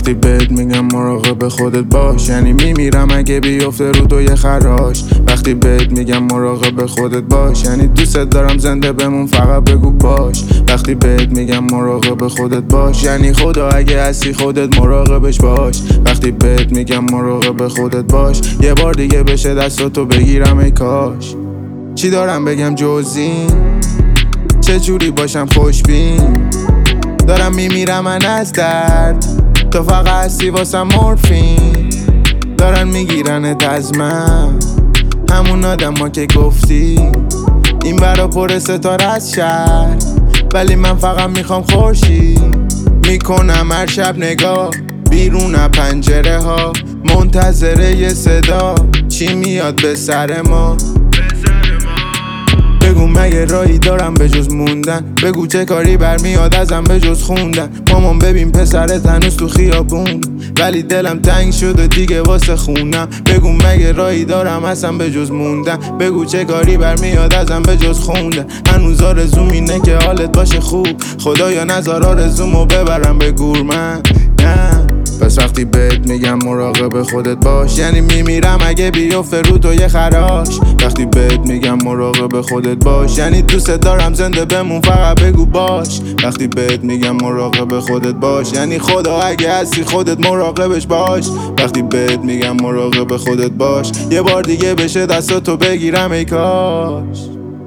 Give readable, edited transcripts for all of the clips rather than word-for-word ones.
وقتی بهت میگم مراقب خودت باش، یعنی میمیرم اگه بیفته رو تو یه خراش. وقتی بهت میگم مراقب خودت باش، یعنی دوست دارم زنده بمون فقط بگو باش. وقتی بهت میگم مراقب خودت باش، یعنی خدا اگه هستی خودت مراقبش باش. وقتی بهت میگم مراقب خودت باش، یه بار دیگه بشه دستاتو بگیرم ای کاش. چی دارم بگم جز این؟ چه جوری باشم خوشبین؟ دارم میمیرم من از درد، تو فقط هستی واسم مورفین. دارن میگیرنت از من، همون آدم ها که گفتی این برا پر ستاره از شهر، ولی من فقط میخوام خورشید. میکنم هر شب نگاه بیرون پنجره ها، منتظره یه صدا چی میاد به سر ما. بگو مگه راهی دارم به جز موندن؟ بگو چه کاری برمیاد ازم به جز خوندن؟ مامان ببین پسرت هنوز تو خیابون، ولی دلم تنگ شده دیگه واسه خونم. بگو مگه راهی دارم اصلا به جز موندن؟ بگو چه کاری برمیاد ازم به جز خوندن؟ هنوز آرزوم اینه که حالت باشه خوب، خدایا نذار آرزومو ببرم به گور من. نه پس وقتی بهت میگم مراقب خودت باش، یعنی میمیرم اگه بیفته رو تو یه خراش. وقتی بهت میگم مراقب خودت باش، یعنی دوست دارم زنده بمون فقط بگو باش. وقتی بهت میگم مراقب خودت باش، یعنی خدا اگه هستی خودت مراقبش باش. وقتی بهت میگم مراقب خودت باش، یه بار دیگه بشه دستاتو بگیرم ای کاش.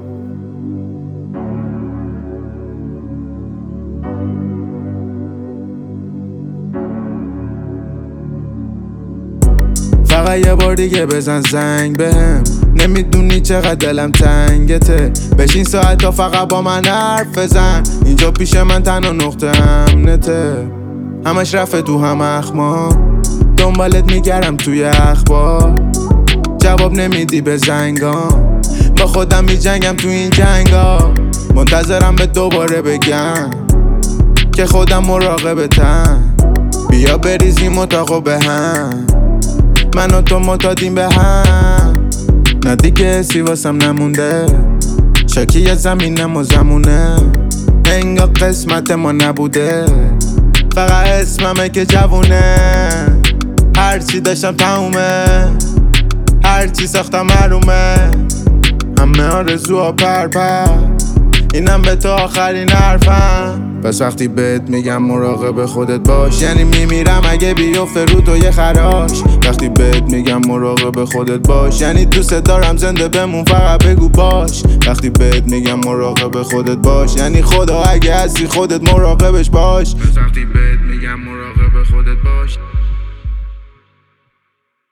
فقط یه بار دیگه بزن زنگ بهم، نمیدونی چقدر دلم تنگته. بشین ساعت تا فقط با من حرف بزن، اینجا پیش من تنها نقطه امنته. همش رفته تو هم اخما، دنبالت میگردم توی اخبار، جواب نمیدی به زنگام. با خودم میجنگم تو این جنگا، منتظرم به دوباره بگم که خودم مراقبتم. بیا بریزیم اتاقو به هم، من و تو معتادیم به هم. نه دیگه حسی واسم نمونده، شاکی زمینم و زمونه. انگار قسمت ما نبوده، فقط اسممه که جوونه. هرچی داشتم تمومه، هرچی ساختم محرومه. همه آرزوها پر، اینم به تو آخرین حرفم. پس وقتی بهت میگم مراقب خودت باش، یعنی میمیرم اگه بیفته رو تو یه خراش. وقتی بهت میگم مراقب خودت باش، یعنی دوست دارم زنده بمون فقط بگو باش. وقتی بهت میگم مراقب خودت باش، یعنی خدا اگه هستی خودت مراقبش باش. پس وقتی بهت میگم مراقب خودت باش.